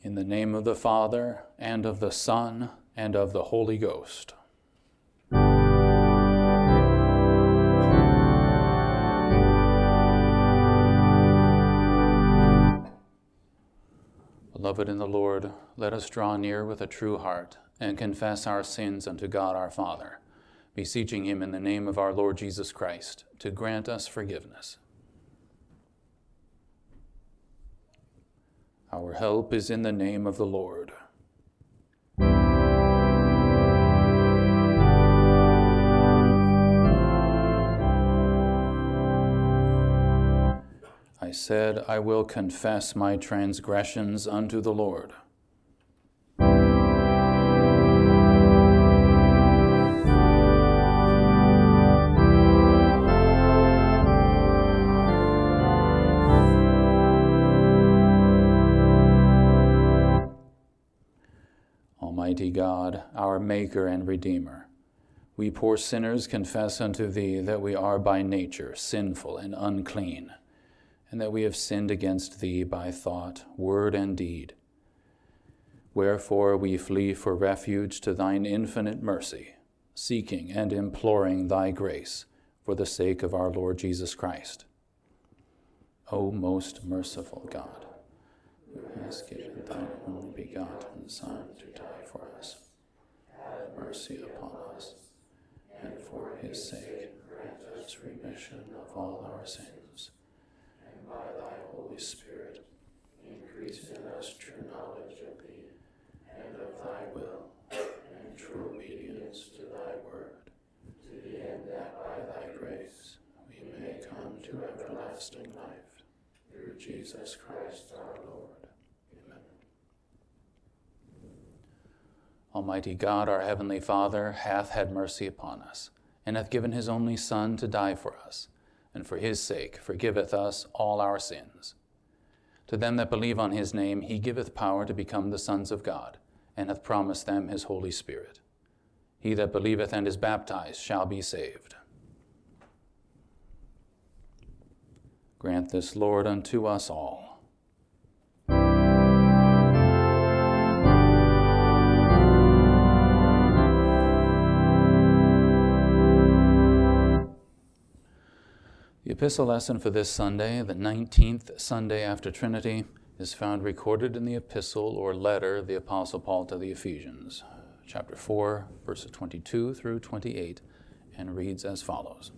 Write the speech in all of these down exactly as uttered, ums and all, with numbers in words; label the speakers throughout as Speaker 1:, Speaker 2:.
Speaker 1: In the name of the Father, and of the Son, and of the Holy Ghost. Beloved in the Lord, let us draw near with a true heart and confess our sins unto God our Father, beseeching him in the name of our Lord Jesus Christ to grant us forgiveness. Our help is in the name of the Lord. I said, I will confess my transgressions unto the Lord. Almighty God, our Maker and Redeemer, we poor sinners confess unto Thee that we are by nature sinful and unclean, and that we have sinned against Thee by thought, word, and deed. Wherefore we flee for refuge to Thine infinite mercy, seeking and imploring Thy grace for the sake of our Lord Jesus Christ. O most merciful God, who hast given Thine only begotten Son to die for us, have mercy upon us, and for his sake grant us remission of all our sins, and by Thy Holy Spirit increase in us true knowledge of Thee, and of Thy will, and true obedience to Thy word, to the end that by Thy grace we may come to everlasting life, through Jesus Christ our Lord. Almighty God, our heavenly Father, hath had mercy upon us, and hath given his only Son to die for us, and for his sake forgiveth us all our sins. To them that believe on his name he giveth power to become the sons of God, and hath promised them his Holy Spirit. He that believeth and is baptized shall be saved. Grant this, Lord, unto us all. The epistle lesson for this Sunday, the nineteenth Sunday after Trinity, is found recorded in the epistle or letter of the Apostle Paul to the Ephesians, chapter four, verses twenty-two through twenty-eight, and reads as follows.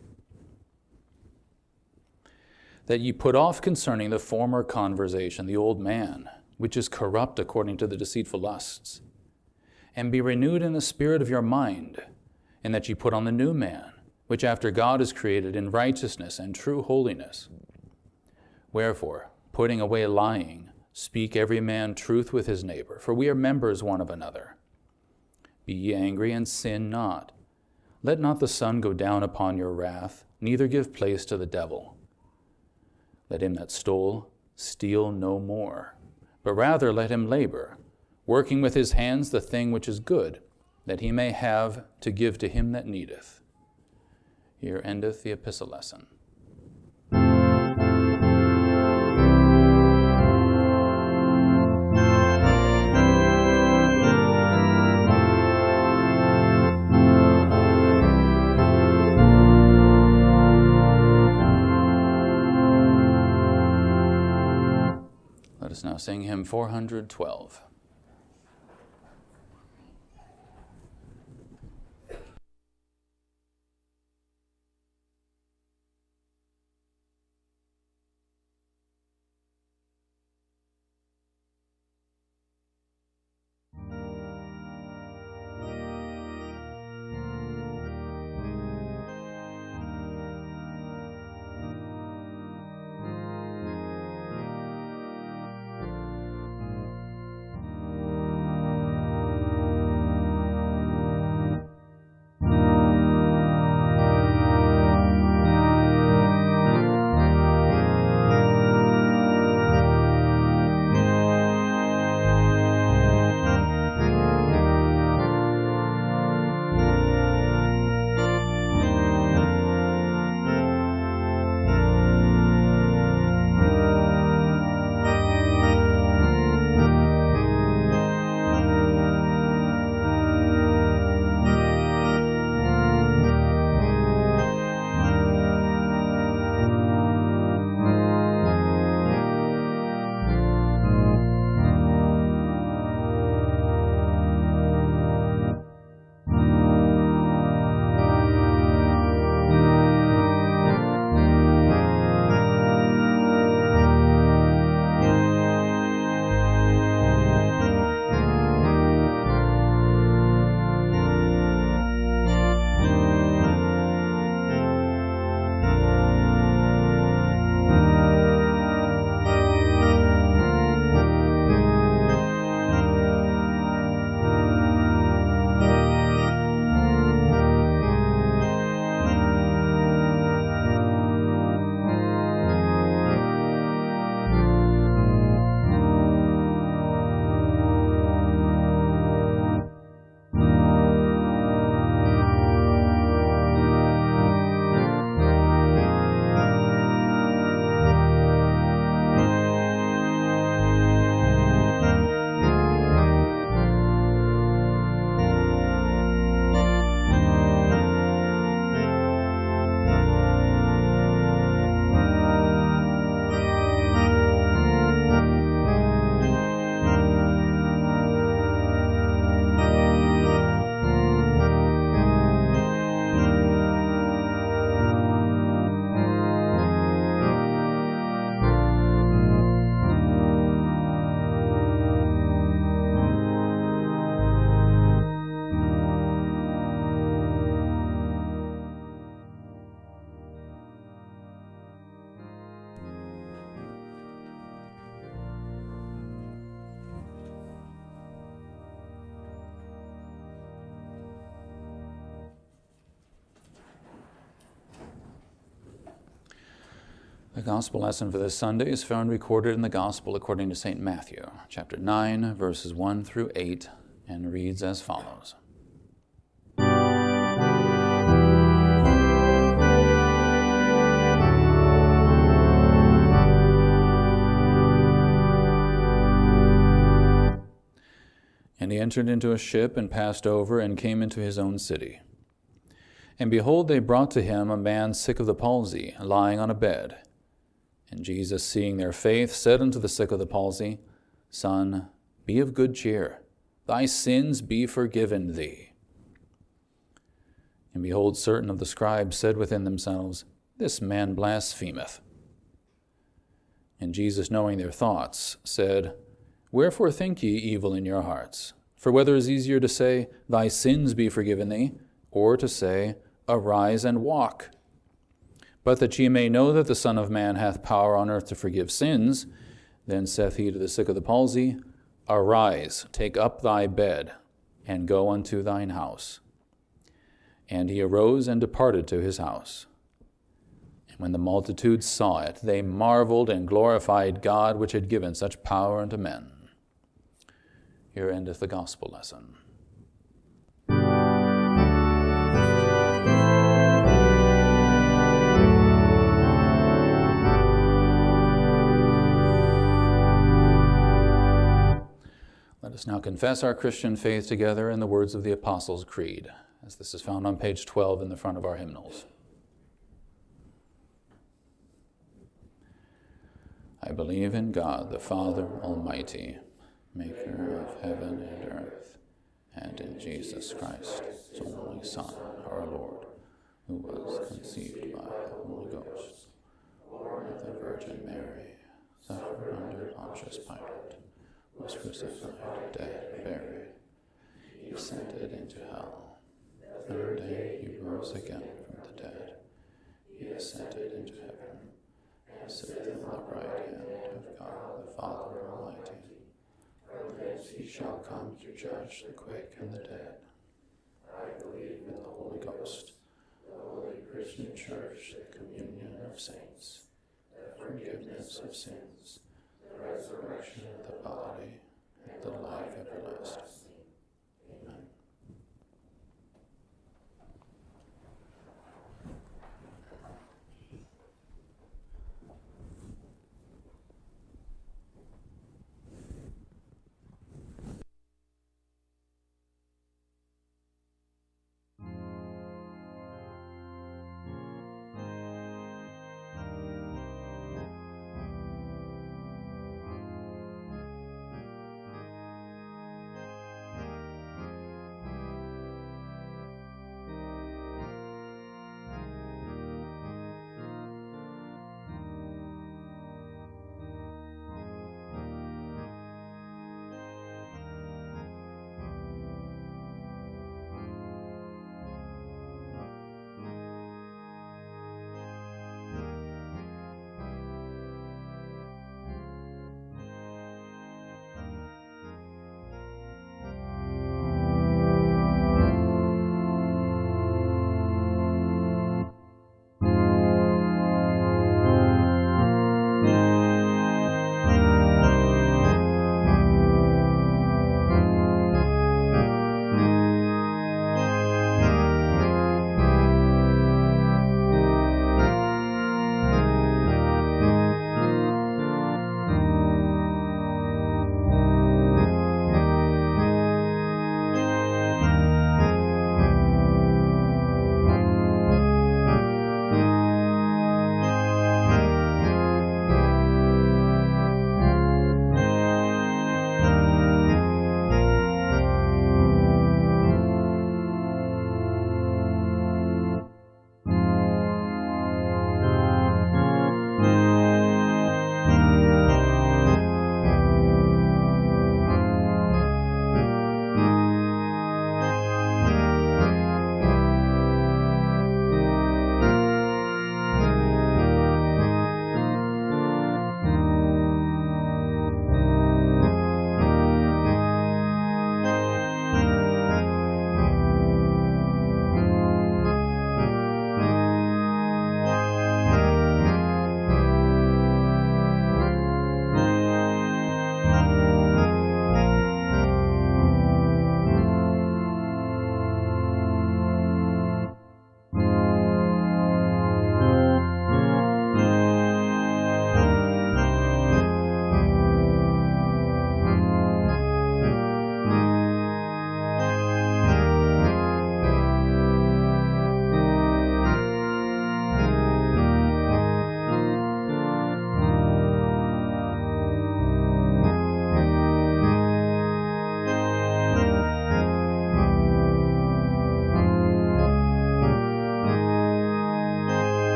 Speaker 1: That ye put off concerning the former conversation the old man, which is corrupt according to the deceitful lusts, and be renewed in the spirit of your mind, and that ye put on the new man, which after God is created in righteousness and true holiness. Wherefore, putting away lying, speak every man truth with his neighbor, for we are members one of another. Be ye angry and sin not. Let not the sun go down upon your wrath, neither give place to the devil. Let him that stole steal no more, but rather let him labor, working with his hands the thing which is good, that he may have to give to him that needeth. Here endeth the epistle lesson. Let us now sing hymn four hundred twelve. Gospel lesson for this Sunday is found recorded in the Gospel according to Saint Matthew, chapter nine, verses one through eight, and reads as follows. And he entered into a ship and passed over and came into his own city. And behold, they brought to him a man sick of the palsy, lying on a bed. And Jesus, seeing their faith, said unto the sick of the palsy, Son, be of good cheer. Thy sins be forgiven thee. And behold, certain of the scribes said within themselves, This man blasphemeth. And Jesus, knowing their thoughts, said, Wherefore think ye evil in your hearts? For whether is easier to say, Thy sins be forgiven thee, or to say, Arise and walk? But that ye may know that the Son of Man hath power on earth to forgive sins, then saith he to the sick of the palsy, Arise, take up thy bed, and go unto thine house. And he arose and departed to his house. And when the multitude saw it, they marveled and glorified God, which had given such power unto men. Here endeth the Gospel lesson. Let us now confess our Christian faith together in the words of the Apostles' Creed, as this is found on page twelve in the front of our hymnals. I believe in God, the Father Almighty, maker of heaven and earth, and in Jesus Christ, his only Son, our Lord, who was conceived by the Holy Ghost, born of the Virgin Mary, suffered under Pontius Pilate, was crucified, dead, buried. He ascended into hell. The third day he rose again from the dead. He ascended into heaven, and sitteth on the right hand of God the Father Almighty. From thence he shall come to judge the quick and the dead. I believe in the Holy Ghost, the holy Christian Church, the communion of saints, the forgiveness of sins, the resurrection of the body, and the life everlasting. Amen.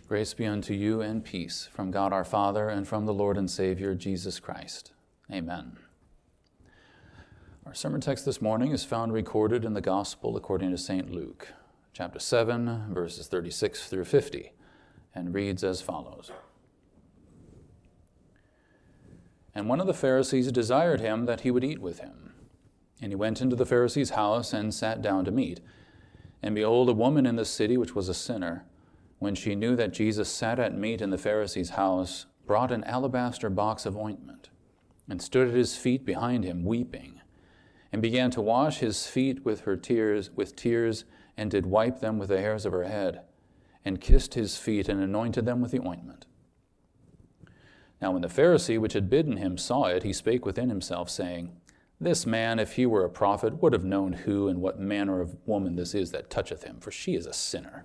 Speaker 1: Grace be unto you and peace from God our Father and from the Lord and Savior Jesus Christ. Amen. Our sermon text this morning is found recorded in the Gospel according to Saint Luke, chapter seven, verses thirty-six through fifty, and reads as follows. And one of the Pharisees desired him that he would eat with him. And he went into the Pharisee's house and sat down to meat. And behold, a woman in the city, which was a sinner, when she knew that Jesus sat at meat in the Pharisee's house, brought an alabaster box of ointment, and stood at his feet behind him, weeping, and began to wash his feet with her tears, with tears, and did wipe them with the hairs of her head, and kissed his feet, and anointed them with the ointment. Now when the Pharisee which had bidden him saw it, he spake within himself, saying, This man, if he were a prophet, would have known who and what manner of woman this is that toucheth him, for she is a sinner.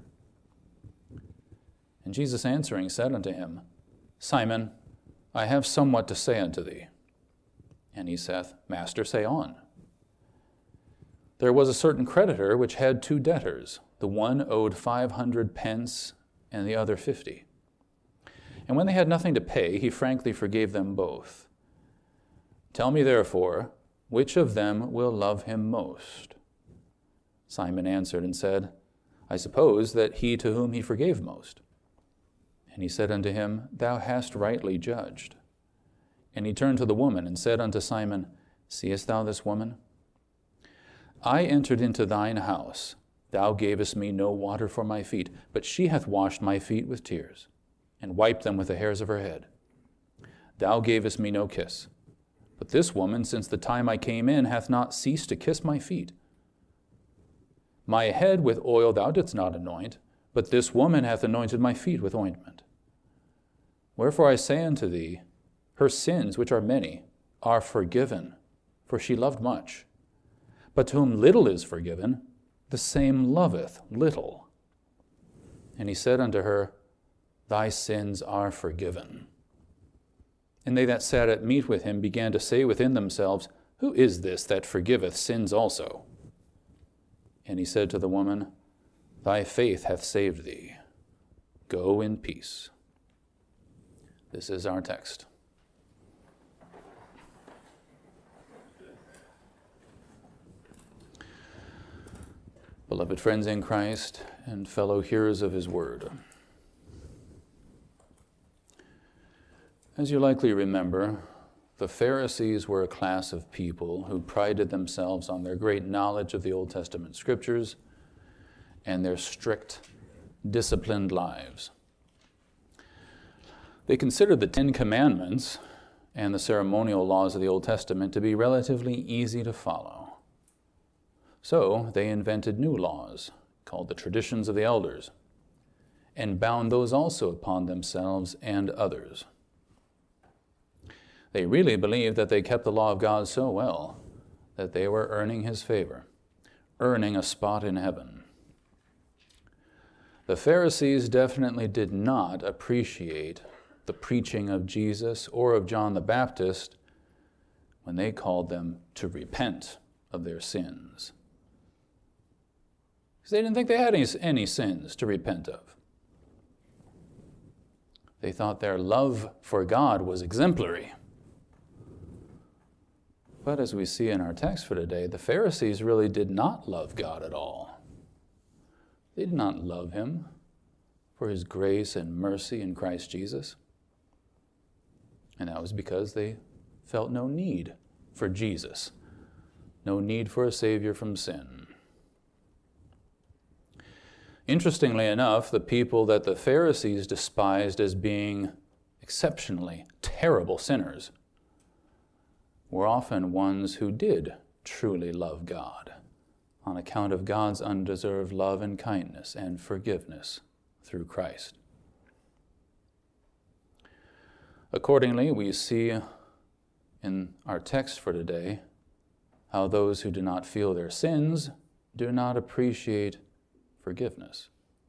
Speaker 1: And Jesus answering said unto him, Simon, I have somewhat to say unto thee. And he saith, Master, say on. There was a certain creditor which had two debtors. The one owed five hundred pence, and the other fifty. And when they had nothing to pay, he frankly forgave them both. Tell me therefore, which of them will love him most? Simon answered and said, I suppose that he to whom he forgave most. And he said unto him, Thou hast rightly judged. And he turned to the woman and said unto Simon, Seest thou this woman? I entered into thine house. Thou gavest me no water for my feet, but she hath washed my feet with tears, and wiped them with the hairs of her head. Thou gavest me no kiss, but this woman, since the time I came in, hath not ceased to kiss my feet. My head with oil thou didst not anoint, but this woman hath anointed my feet with ointment. Wherefore I say unto thee, her sins, which are many, are forgiven, for she loved much. But to whom little is forgiven, the same loveth little. And he said unto her, Thy sins are forgiven. And they that sat at meat with him began to say within themselves, Who is this that forgiveth sins also? And he said to the woman, Thy faith hath saved thee. Go in peace. This is our text. Beloved friends in Christ and fellow hearers of his word. As you likely remember, the Pharisees were a class of people who prided themselves on their great knowledge of the Old Testament scriptures and their strict, disciplined lives. They considered the Ten Commandments and the ceremonial laws of the Old Testament to be relatively easy to follow. So they invented new laws, called the traditions of the elders, and bound those also upon themselves and others. They really believed that they kept the law of God so well that they were earning his favor, earning a spot in heaven. The Pharisees definitely did not appreciate the preaching of Jesus or of John the Baptist when they called them to repent of their sins. Because they didn't think they had any, any sins to repent of. They thought their love for God was exemplary. But as we see in our text for today, the Pharisees really did not love God at all. They did not love him for his grace and mercy in Christ Jesus. And that was because they felt no need for Jesus, no need for a Savior from sin. Interestingly enough, the people that the Pharisees despised as being exceptionally terrible sinners were often ones who did truly love God on account of God's undeserved love and kindness and forgiveness through Christ. Accordingly, we see in our text for today how those who do not feel their sins do not appreciate forgiveness.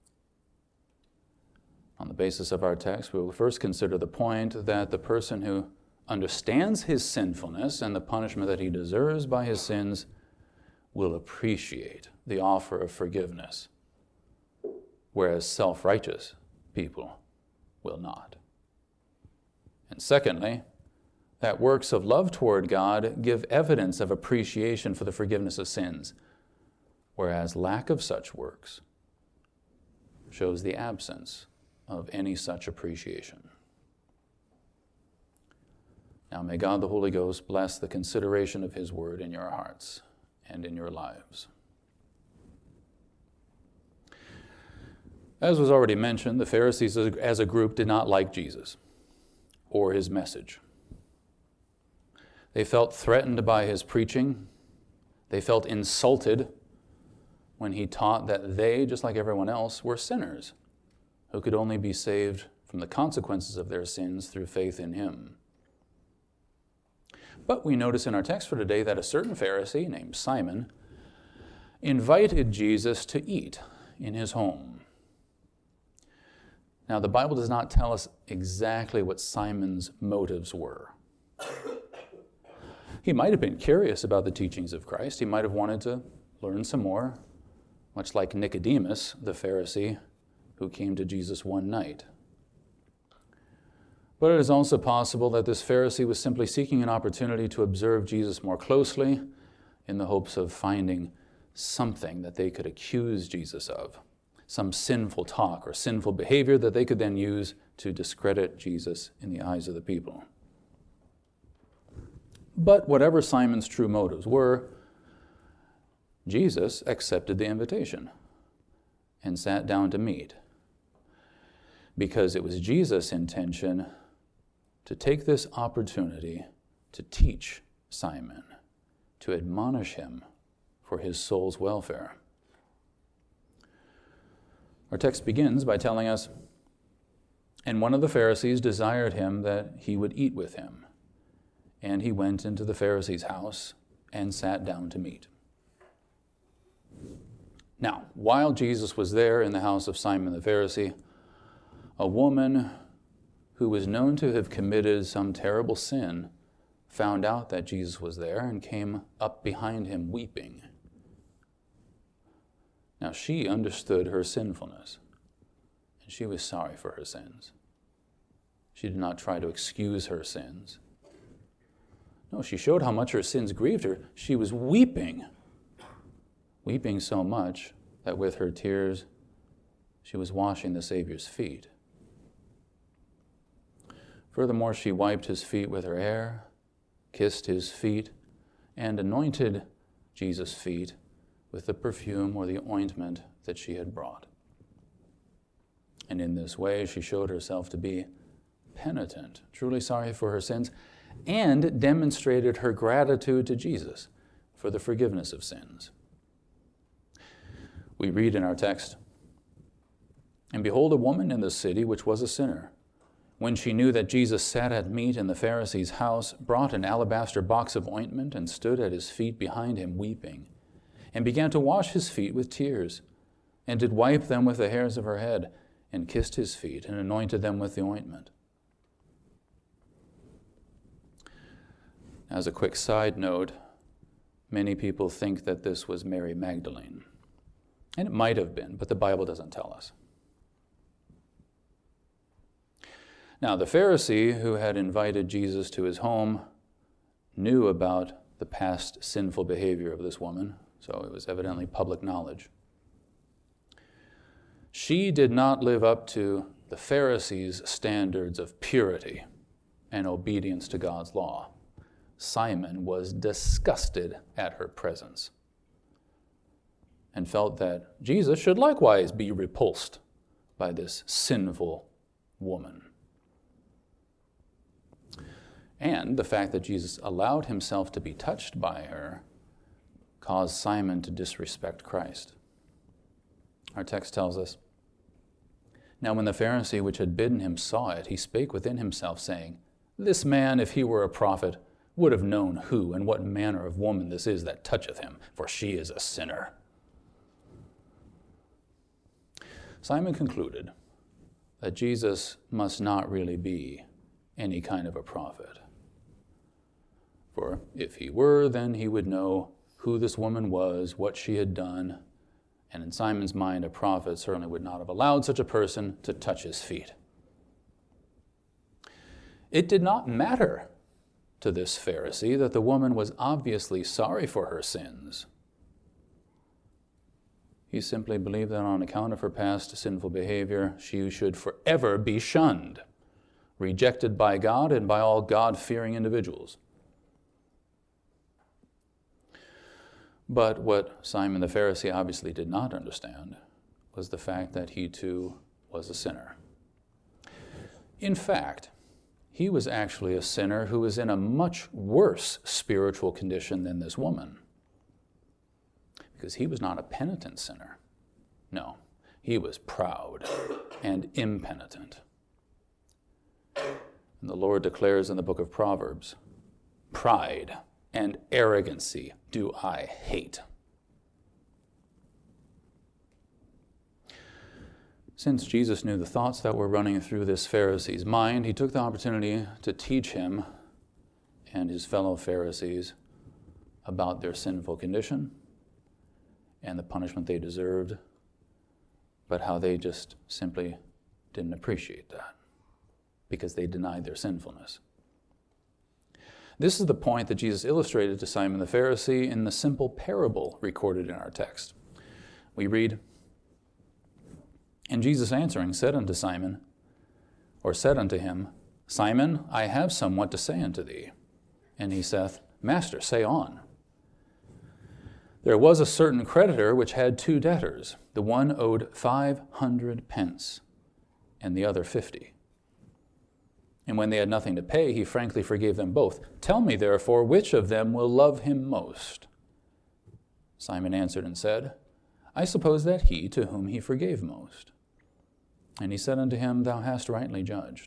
Speaker 1: On the basis of our text, we will first consider the point that the person who understands his sinfulness and the punishment that he deserves by his sins will appreciate the offer of forgiveness, whereas self-righteous people will not. And secondly, that works of love toward God give evidence of appreciation for the forgiveness of sins, whereas lack of such works shows the absence of any such appreciation. Now may God the Holy Ghost bless the consideration of his word in your hearts and in your lives. As was already mentioned, the Pharisees as a group did not like Jesus or his message. They felt threatened by his preaching. They felt insulted when he taught that they, just like everyone else, were sinners who could only be saved from the consequences of their sins through faith in him. But we notice in our text for today that a certain Pharisee named Simon invited Jesus to eat in his home. Now, the Bible does not tell us exactly what Simon's motives were. He might have been curious about the teachings of Christ. He might have wanted to learn some more, much like Nicodemus, the Pharisee, who came to Jesus one night. But it is also possible that this Pharisee was simply seeking an opportunity to observe Jesus more closely in the hopes of finding something that they could accuse Jesus of, some sinful talk or sinful behavior that they could then use to discredit Jesus in the eyes of the people. But whatever Simon's true motives were, Jesus accepted the invitation and sat down to meat, because it was Jesus' intention to take this opportunity to teach Simon, to admonish him for his soul's welfare. Our text begins by telling us, "And one of the Pharisees desired him that he would eat with him. And he went into the Pharisee's house and sat down to meat." Now, while Jesus was there in the house of Simon the Pharisee, a woman who was known to have committed some terrible sin found out that Jesus was there and came up behind him weeping. Now, she understood her sinfulness, and she was sorry for her sins. She did not try to excuse her sins. No, she showed how much her sins grieved her. She was weeping, weeping so much that with her tears, she was washing the Savior's feet. Furthermore, she wiped his feet with her hair, kissed his feet, and anointed Jesus' feet with the perfume or the ointment that she had brought. And in this way, she showed herself to be penitent, truly sorry for her sins, and demonstrated her gratitude to Jesus for the forgiveness of sins. We read in our text, "And behold, a woman in the city which was a sinner, when she knew that Jesus sat at meat in the Pharisee's house, brought an alabaster box of ointment and stood at his feet behind him weeping, and began to wash his feet with tears, and did wipe them with the hairs of her head, and kissed his feet, and anointed them with the ointment." As a quick side note, many people think that this was Mary Magdalene. And it might have been, but the Bible doesn't tell us. Now, the Pharisee who had invited Jesus to his home knew about the past sinful behavior of this woman, so it was evidently public knowledge. She did not live up to the Pharisees' standards of purity and obedience to God's law. Simon was disgusted at her presence and felt that Jesus should likewise be repulsed by this sinful woman. And the fact that Jesus allowed himself to be touched by her caused Simon to disrespect Christ. Our text tells us, "Now when the Pharisee which had bidden him saw it, he spake within himself, saying, This man, if he were a prophet, would have known who and what manner of woman this is that toucheth him, for she is a sinner." Simon concluded that Jesus must not really be any kind of a prophet. For if he were, then he would know who this woman was, what she had done, and in Simon's mind, a prophet certainly would not have allowed such a person to touch his feet. It did not matter to this Pharisee that the woman was obviously sorry for her sins. He simply believed that on account of her past sinful behavior, she should forever be shunned, rejected by God and by all God-fearing individuals. But what Simon the Pharisee obviously did not understand was the fact that he too was a sinner. In fact, he was actually a sinner who was in a much worse spiritual condition than this woman. Because he was not a penitent sinner. No, he was proud and impenitent. And the Lord declares in the book of Proverbs, "Pride and arrogancy do I hate." Since Jesus knew the thoughts that were running through this Pharisee's mind, he took the opportunity to teach him and his fellow Pharisees about their sinful condition and the punishment they deserved, but how they just simply didn't appreciate that because they denied their sinfulness. This is the point that Jesus illustrated to Simon the Pharisee in the simple parable recorded in our text. We read, "And Jesus answering said unto Simon, or said unto him, Simon, I have somewhat to say unto thee. And he saith, Master, say on. There was a certain creditor which had two debtors. The one owed five hundred pence, and the other fifty. And when they had nothing to pay, he frankly forgave them both. Tell me, therefore, which of them will love him most? Simon answered and said, I suppose that he to whom he forgave most. And he said unto him, Thou hast rightly judged.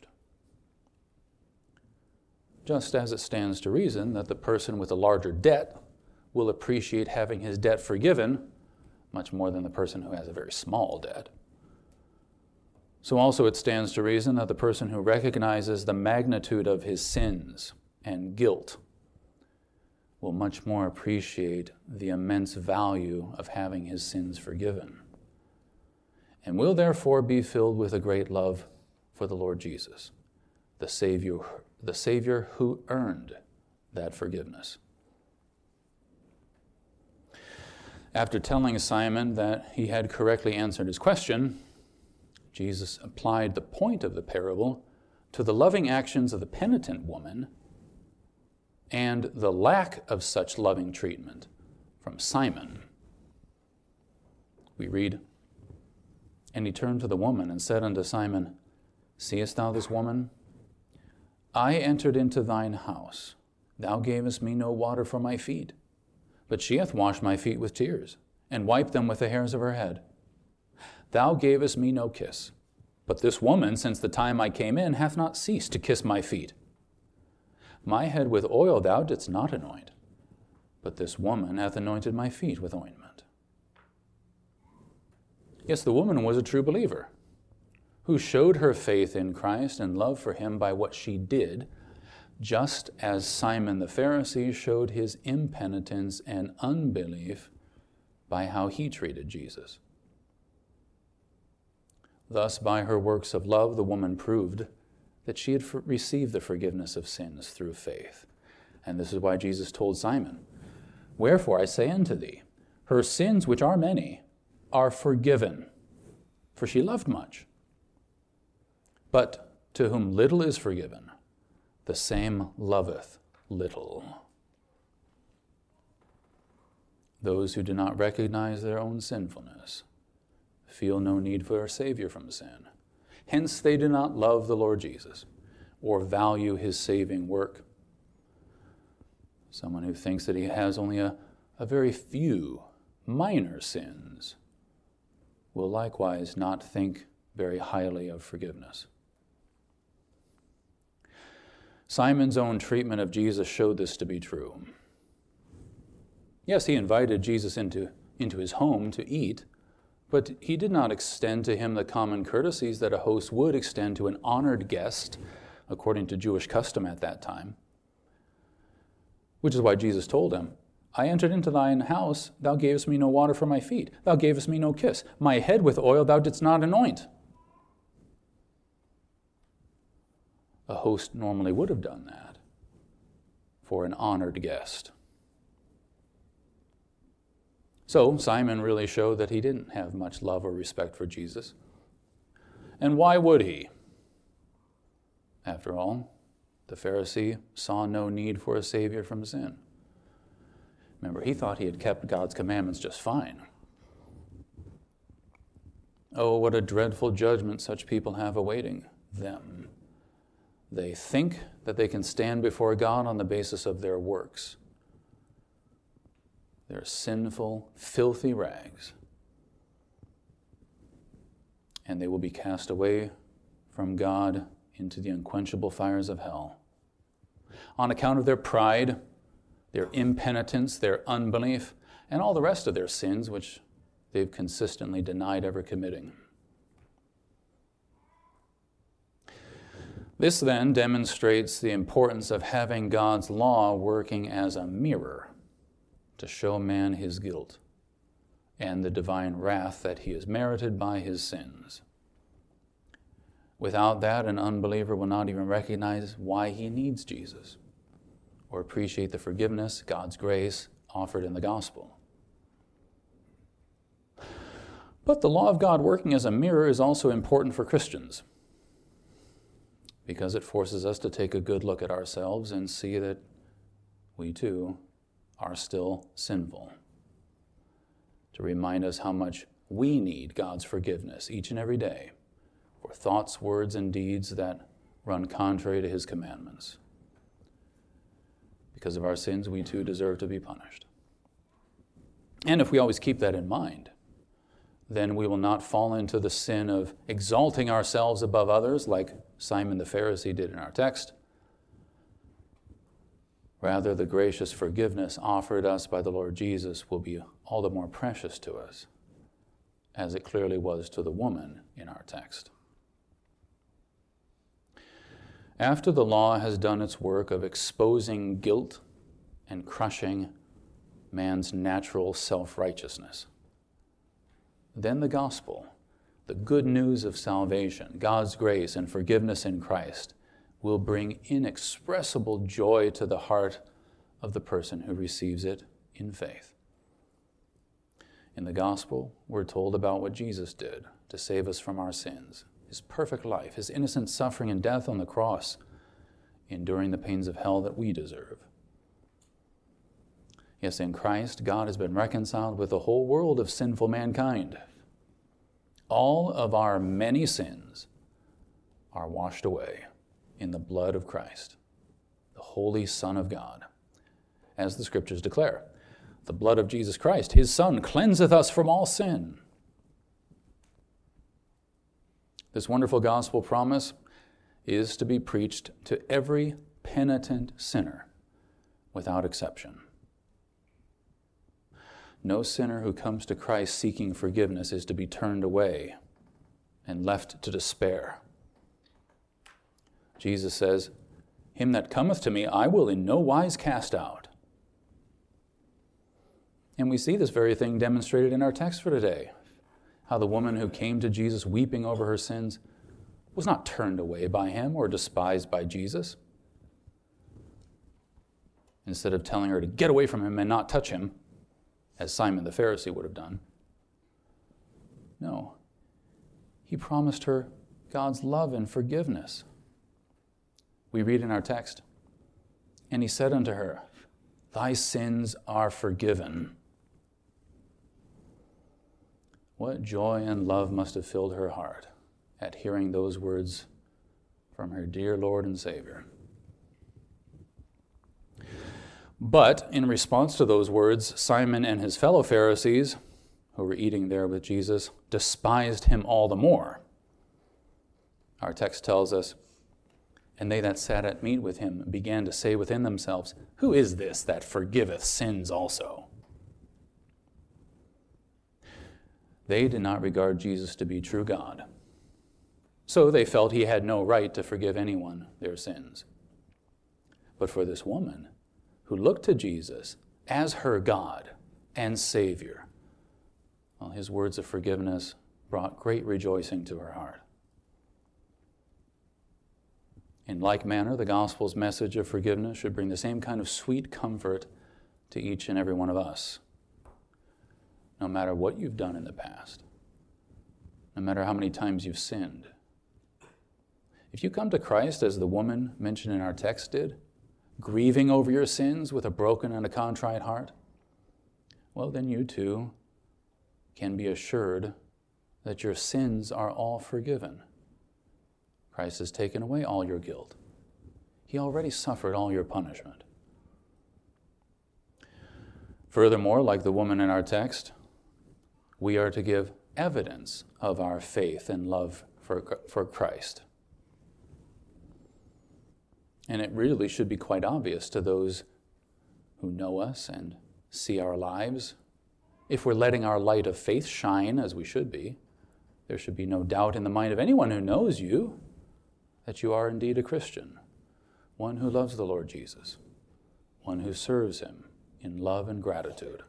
Speaker 1: Just as it stands to reason that the person with a larger debt will appreciate having his debt forgiven much more than the person who has a very small debt. So also it stands to reason that the person who recognizes the magnitude of his sins and guilt will much more appreciate the immense value of having his sins forgiven, and will therefore be filled with a great love for the Lord Jesus, the Savior, the Savior who earned that forgiveness. After telling Simon that he had correctly answered his question, Jesus applied the point of the parable to the loving actions of the penitent woman and the lack of such loving treatment from Simon. We read, And he turned to the woman and said unto Simon, Seest thou this woman? I entered into thine house. Thou gavest me no water for my feet, but she hath washed my feet with tears, and wiped them with the hairs of her head. Thou gavest me no kiss, but this woman, since the time I came in, hath not ceased to kiss my feet. My head with oil thou didst not anoint, but this woman hath anointed my feet with ointment. Yes, the woman was a true believer, who showed her faith in Christ and love for him by what she did, just as Simon the Pharisee showed his impenitence and unbelief by how he treated Jesus. Thus, by her works of love, the woman proved that she had for- received the forgiveness of sins through faith. And this is why Jesus told Simon, Wherefore I say unto thee, her sins, which are many, are forgiven, for she loved much. But to whom little is forgiven, the same loveth little. Those who do not recognize their own sinfulness feel no need for a Savior from sin. Hence they do not love the Lord Jesus or value his saving work. Someone who thinks that he has only a, a very few minor sins will likewise not think very highly of forgiveness. Simon's own treatment of Jesus showed this to be true. Yes, he invited Jesus into, into his home to eat, but he did not extend to him the common courtesies that a host would extend to an honored guest, according to Jewish custom at that time. Which is why Jesus told him, I entered into thine house, thou gavest me no water for my feet, thou gavest me no kiss, my head with oil thou didst not anoint. a host normally would have done that for an honored guest. So Simon really showed that he didn't have much love or respect for Jesus. And why would he? After all, the Pharisee saw no need for a Savior from sin. Remember, he thought he had kept God's commandments just fine. Oh, what a dreadful judgment such people have awaiting them. They think that they can stand before God on the basis of their works. They're sinful, filthy rags. And they will be cast away from God into the unquenchable fires of hell. On account of their pride, their impenitence, their unbelief, and all the rest of their sins, which they've consistently denied ever committing. This then demonstrates the importance of having God's law working as a mirror to show man his guilt and the divine wrath that he has merited by his sins. Without that, an unbeliever will not even recognize why he needs Jesus or appreciate the forgiveness, God's grace offered in the gospel. But the law of God working as a mirror is also important for Christians because it forces us to take a good look at ourselves and see that we too are still sinful, to remind us how much we need God's forgiveness each and every day for thoughts, words, and deeds that run contrary to his commandments. Because of our sins, we too deserve to be punished. And if we always keep that in mind, then we will not fall into the sin of exalting ourselves above others like Simon the Pharisee did in our text. Rather, the gracious forgiveness offered us by the Lord Jesus will be all the more precious to us, as it clearly was to the woman in our text. After the law has done its work of exposing guilt and crushing man's natural self-righteousness, then the gospel, the good news of salvation, God's grace and forgiveness in Christ, will bring inexpressible joy to the heart of the person who receives it in faith. In the gospel, we're told about what Jesus did to save us from our sins, his perfect life, his innocent suffering and death on the cross, enduring the pains of hell that we deserve. Yes, in Christ, God has been reconciled with the whole world of sinful mankind. All of our many sins are washed away in the blood of Christ, the Holy Son of God. As the Scriptures declare, the blood of Jesus Christ, his Son, cleanseth us from all sin. This wonderful gospel promise is to be preached to every penitent sinner without exception. No sinner who comes to Christ seeking forgiveness is to be turned away and left to despair. Jesus says, "Him that cometh to me, I will in no wise cast out." And we see this very thing demonstrated in our text for today. How the woman who came to Jesus weeping over her sins was not turned away by him or despised by Jesus. Instead of telling her to get away from him and not touch him, as Simon the Pharisee would have done. No, he promised her God's love and forgiveness. We read in our text, "And he said unto her, Thy sins are forgiven." What joy and love must have filled her heart at hearing those words from her dear Lord and Savior. But in response to those words, Simon and his fellow Pharisees, who were eating there with Jesus, despised him all the more. Our text tells us, "And they that sat at meat with him began to say within themselves, Who is this that forgiveth sins also?" They did not regard Jesus to be true God. So they felt he had no right to forgive anyone their sins. But for this woman, who looked to Jesus as her God and Savior, well, his words of forgiveness brought great rejoicing to her heart. In like manner, the gospel's message of forgiveness should bring the same kind of sweet comfort to each and every one of us, no matter what you've done in the past, no matter how many times you've sinned. If you come to Christ as the woman mentioned in our text did, grieving over your sins with a broken and a contrite heart, well, then you too can be assured that your sins are all forgiven. Christ has taken away all your guilt. He already suffered all your punishment. Furthermore, like the woman in our text, we are to give evidence of our faith and love for, for Christ. And it really should be quite obvious to those who know us and see our lives. If we're letting our light of faith shine as we should be, there should be no doubt in the mind of anyone who knows you that you are indeed a Christian, one who loves the Lord Jesus, one who serves him in love and gratitude.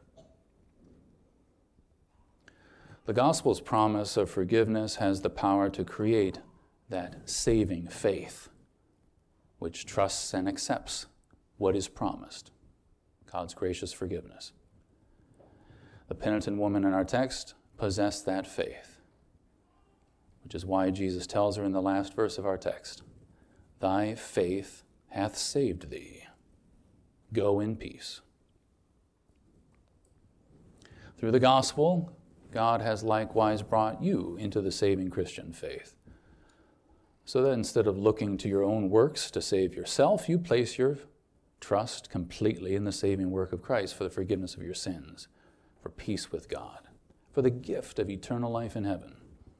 Speaker 1: The gospel's promise of forgiveness has the power to create that saving faith, which trusts and accepts what is promised, God's gracious forgiveness. The penitent woman in our text possessed that faith, which is why Jesus tells her in the last verse of our text, "Thy faith hath saved thee. Go in peace." Through the gospel, God has likewise brought you into the saving Christian faith, so that instead of looking to your own works to save yourself, you place your trust completely in the saving work of Christ for the forgiveness of your sins, for peace with God, for the gift of eternal life in heaven.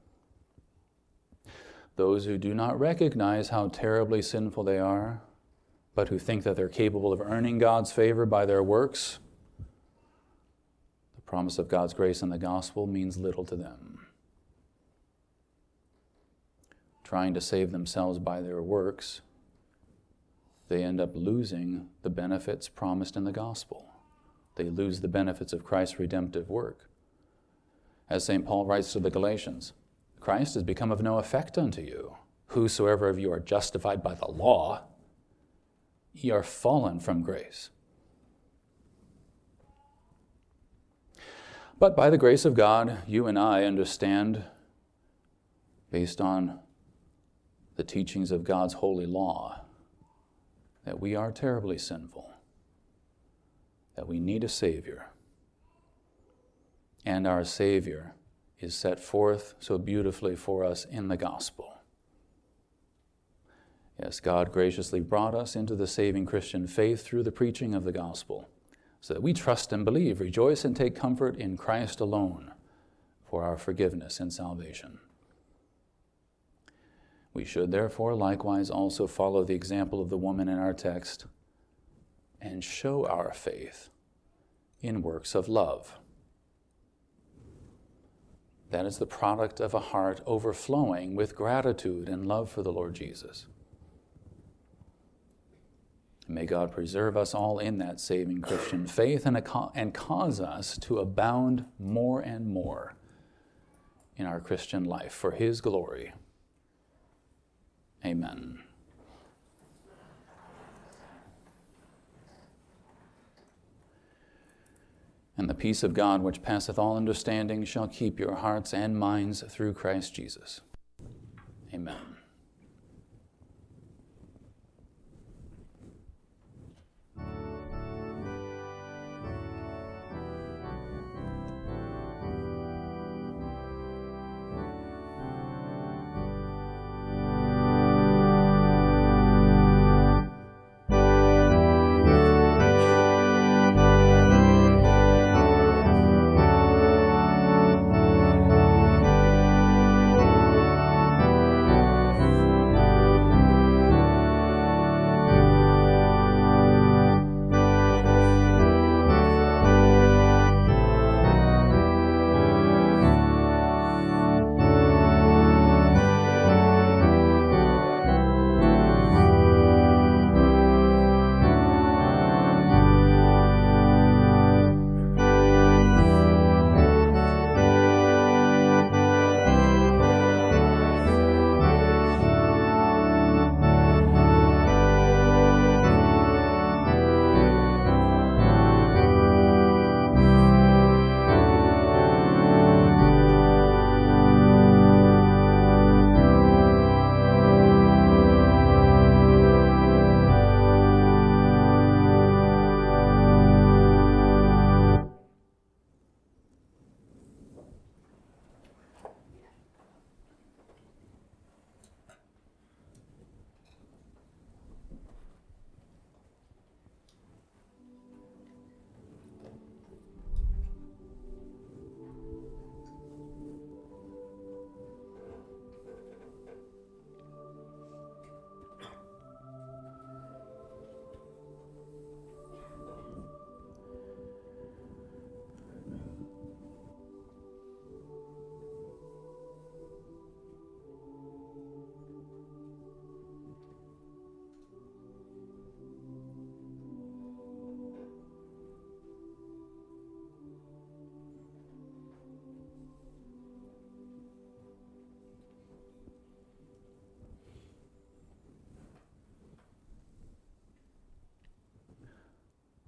Speaker 1: Those who do not recognize how terribly sinful they are, but who think that they're capable of earning God's favor by their works, the promise of God's grace in the gospel means little to them. Trying to save themselves by their works, they end up losing the benefits promised in the gospel. They lose the benefits of Christ's redemptive work. As Saint Paul writes to the Galatians, Christ has become of no effect unto you. Whosoever of you are justified by the law, ye are fallen from grace. But by the grace of God, you and I understand, based on the teachings of God's holy law, that we are terribly sinful, that we need a Savior. And our Savior is set forth so beautifully for us in the gospel. Yes, God graciously brought us into the saving Christian faith through the preaching of the gospel, so that we trust and believe, rejoice and take comfort in Christ alone for our forgiveness and salvation. We should therefore likewise also follow the example of the woman in our text and show our faith in works of love. That is the product of a heart overflowing with gratitude and love for the Lord Jesus. May God preserve us all in that saving Christian faith and, and cause us to abound more and more in our Christian life for His glory. Amen. And the peace of God, which passeth all understanding, shall keep your hearts and minds through Christ Jesus. Amen.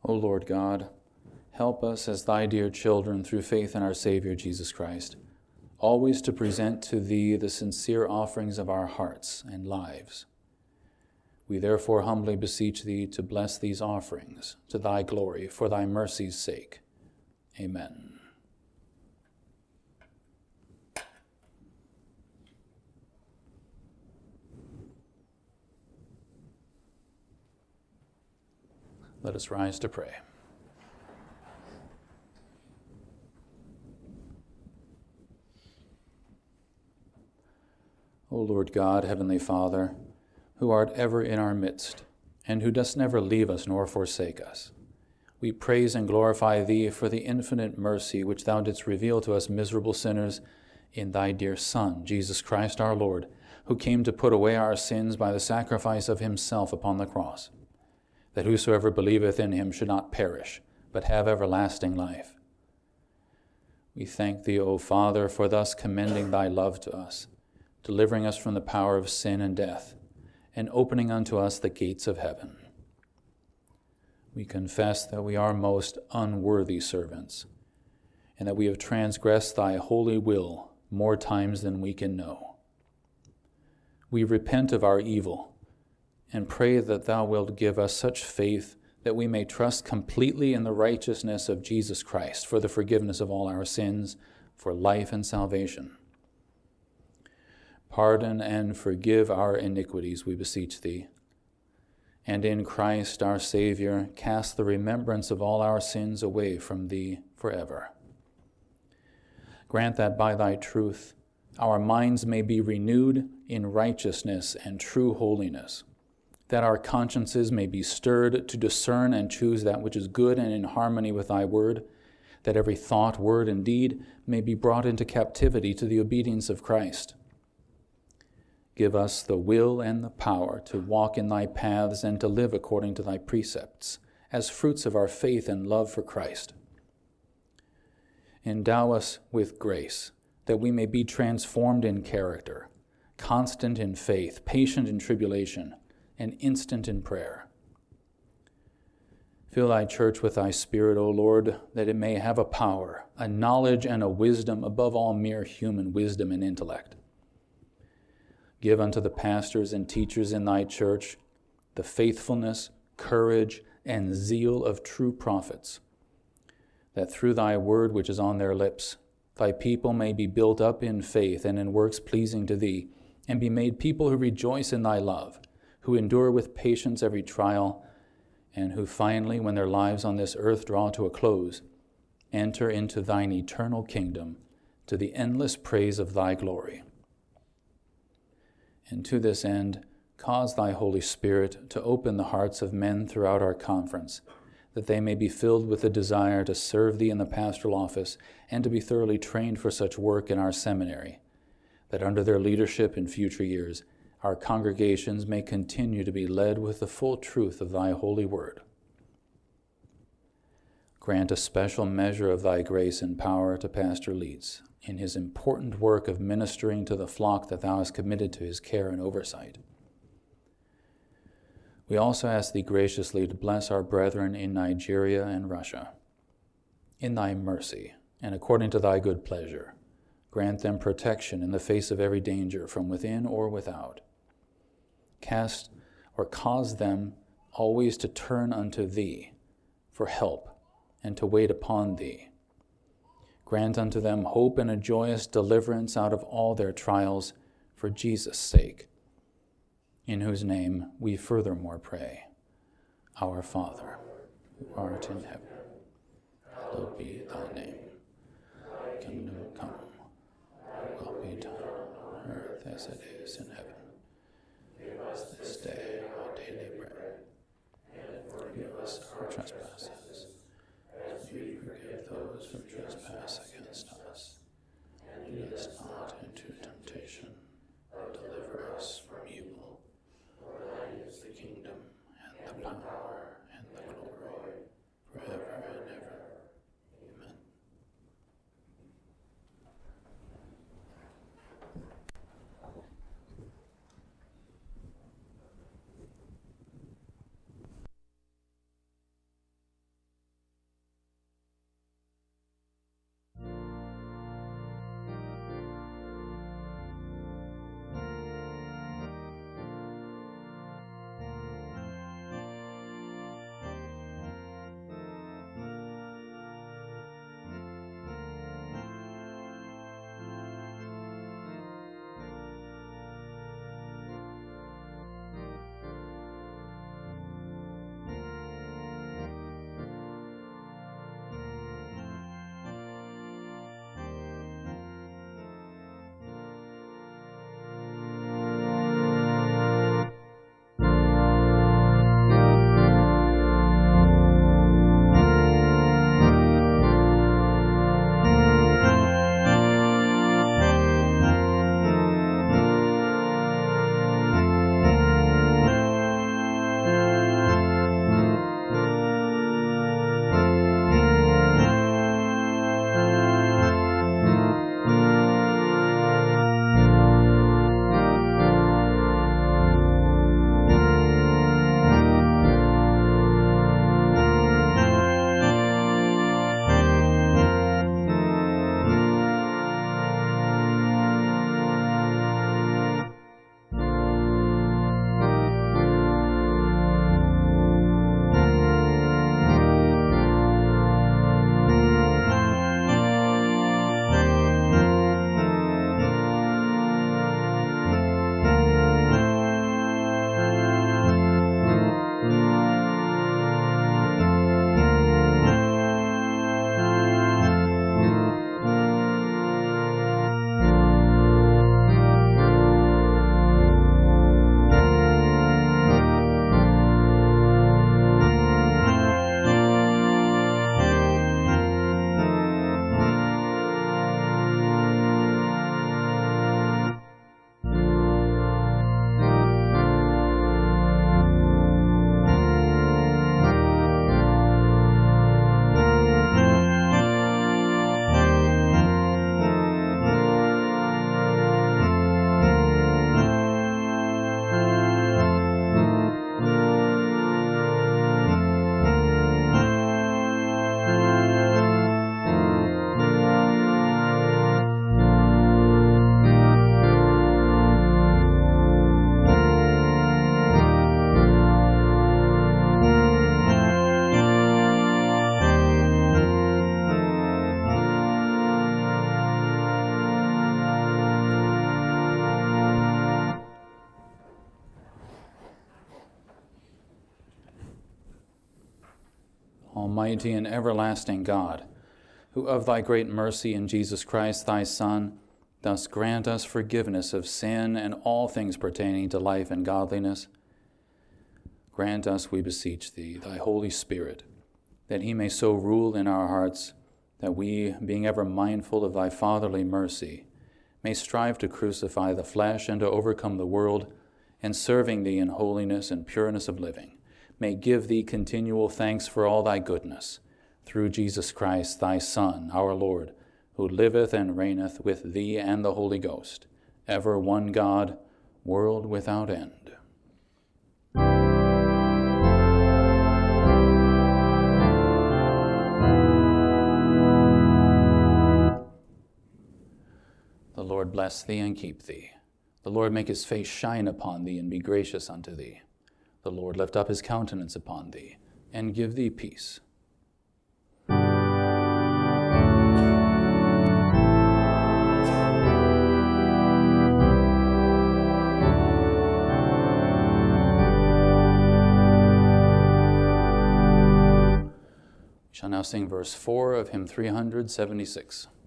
Speaker 1: O Lord God, help us as thy dear children through faith in our Savior Jesus Christ, always to present to thee the sincere offerings of our hearts and lives. We therefore humbly beseech thee to bless these offerings to thy glory for thy mercy's sake. Amen. Let us rise to pray. O Lord God, Heavenly Father, who art ever in our midst, and who dost never leave us nor forsake us, we praise and glorify thee for the infinite mercy which thou didst reveal to us miserable sinners in thy dear Son, Jesus Christ our Lord, who came to put away our sins by the sacrifice of himself upon the cross, that whosoever believeth in him should not perish, but have everlasting life. We thank thee, O Father, for thus commending thy love to us, delivering us from the power of sin and death, and opening unto us the gates of heaven. We confess that we are most unworthy servants, and that we have transgressed thy holy will more times than we can know. We repent of our evil, and pray that thou wilt give us such faith that we may trust completely in the righteousness of Jesus Christ for the forgiveness of all our sins, for life and salvation. Pardon and forgive our iniquities, we beseech thee, and in Christ our Savior cast the remembrance of all our sins away from thee forever. Grant that by thy truth our minds may be renewed in righteousness and true holiness, that our consciences may be stirred to discern and choose that which is good and in harmony with thy word, that every thought, word, and deed may be brought into captivity to the obedience of Christ. Give us the will and the power to walk in thy paths and to live according to thy precepts, as fruits of our faith and love for Christ. Endow us with grace, that we may be transformed in character, constant in faith, patient in tribulation, and instant in prayer. Fill thy church with thy Spirit, O Lord, that it may have a power, a knowledge, and a wisdom above all mere human wisdom and intellect. Give unto the pastors and teachers in thy church the faithfulness, courage, and zeal of true prophets, that through thy word which is on their lips, thy people may be built up in faith and in works pleasing to thee, and be made people who rejoice in thy love, who endure with patience every trial, and who finally, when their lives on this earth draw to a close, enter into thine eternal kingdom to the endless praise of thy glory. And to this end, cause thy Holy Spirit to open the hearts of men throughout our conference, that they may be filled with the desire to serve thee in the pastoral office and to be thoroughly trained for such work in our seminary, that under their leadership in future years, our congregations may continue to be led with the full truth of thy holy word. Grant a special measure of thy grace and power to Pastor Leeds in his important work of ministering to the flock that thou hast committed to his care and oversight. We also ask thee graciously to bless our brethren in Nigeria and Russia. In thy mercy, and according to thy good pleasure, grant them protection in the face of every danger from within or without. Cast or cause them always to turn unto thee for help and to wait upon thee. Grant unto them hope and a joyous deliverance out of all their trials for Jesus' sake, in whose name we furthermore pray. Our Father, who art in heaven, hallowed be thy name. Thy kingdom come, thy will be done on earth as it is in heaven. Give us this day our daily bread, and forgive us our trespasses, as we forgive those who trespass against us. And lead us not into temptation, but deliver us from evil. For thine is the kingdom, and the power, and the glory, forever and ever. Amen. Almighty and everlasting God, who of thy great mercy in Jesus Christ, thy Son, dost grant us forgiveness of sin and all things pertaining to life and godliness, grant us, we beseech thee, thy Holy Spirit, that he may so rule in our hearts that we, being ever mindful of thy fatherly mercy, may strive to crucify the flesh and to overcome the world, and serving thee in holiness and pureness of living, may give thee continual thanks for all thy goodness, through Jesus Christ, thy Son, our Lord, who liveth and reigneth with thee and the Holy Ghost, ever one God, world without end. The Lord bless thee and keep thee. The Lord make his face shine upon thee and be gracious unto thee. The Lord lift up his countenance upon thee and give thee peace. We shall now sing verse four of hymn three hundred seventy-six.